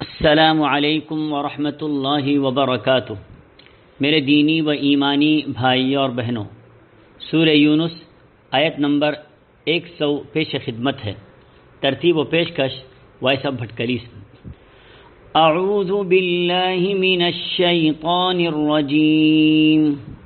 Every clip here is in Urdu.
السلام علیکم ورحمۃ اللہ وبرکاتہ۔ میرے دینی و ایمانی بھائیوں اور بہنوں، سورہ یونس آیت نمبر 100 پیش خدمت ہے۔ ترتیب و پیشکش وائس آف بھٹکلی سے۔ اعوذ باللہ من الشیطان الرجیم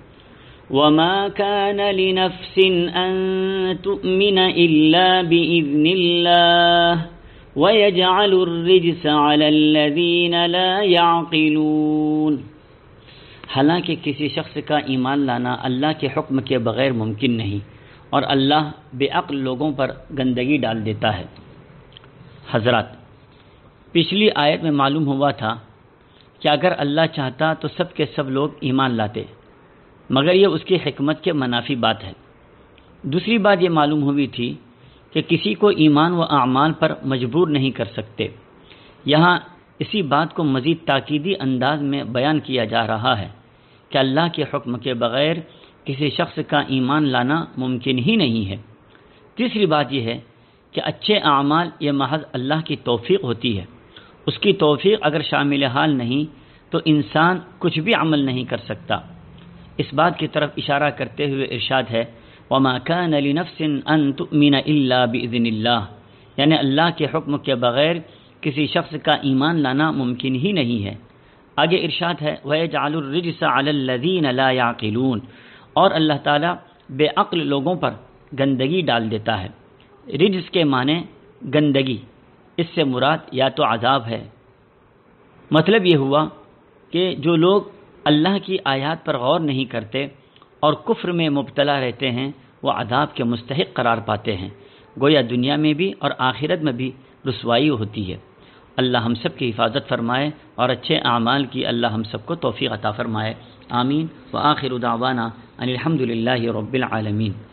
وما كان لنفس ان تؤمن الا باذن اللہ وَيَجْعَلُ الرِّجْسَ عَلَى الَّذِينَ لَا يَعْقِلُونَ۔ حالانکہ کسی شخص کا ایمان لانا اللہ کے حکم کے بغیر ممکن نہیں، اور اللہ بے عقل لوگوں پر گندگی ڈال دیتا ہے۔ حضرات، پچھلی آیت میں معلوم ہوا تھا کہ اگر اللہ چاہتا تو سب کے سب لوگ ایمان لاتے، مگر یہ اس کی حکمت کے منافی بات ہے۔ دوسری بات یہ معلوم ہوئی تھی کہ کسی کو ایمان و اعمال پر مجبور نہیں کر سکتے۔ یہاں اسی بات کو مزید تاکیدی انداز میں بیان کیا جا رہا ہے کہ اللہ کے حکم کے بغیر کسی شخص کا ایمان لانا ممکن ہی نہیں ہے۔ تیسری بات یہ ہے کہ اچھے اعمال یہ محض اللہ کی توفیق ہوتی ہے۔ اس کی توفیق اگر شامل حال نہیں تو انسان کچھ بھی عمل نہیں کر سکتا۔ اس بات کی طرف اشارہ کرتے ہوئے ارشاد ہے وَمَا كَانَ لِنَفْسٍ أَن تُؤْمِنَ إِلَّا بِإِذْنِ اللَّهِ، یعنی اللہ کے حکم کے بغیر کسی شخص کا ایمان لانا ممکن ہی نہیں ہے۔ آگے ارشاد ہے وَيَجْعَلُ الرِّجْسَ عَلَى الَّذِينَ لَا يَعْقِلُونَ، اور اللہ تعالیٰ بے عقل لوگوں پر گندگی ڈال دیتا ہے۔ رجس کے معنی گندگی، اس سے مراد یا تو عذاب ہے۔ مطلب یہ ہوا کہ جو لوگ اللہ کی آیات پر غور نہیں کرتے اور کفر میں مبتلا رہتے ہیں وہ عذاب کے مستحق قرار پاتے ہیں، گویا دنیا میں بھی اور آخرت میں بھی رسوائی ہوتی ہے۔ اللہ ہم سب کی حفاظت فرمائے اور اچھے اعمال کی اللہ ہم سب کو توفیق عطا فرمائے۔ آمین۔ وآخر دعوانا ان الحمد للہ رب العالمین۔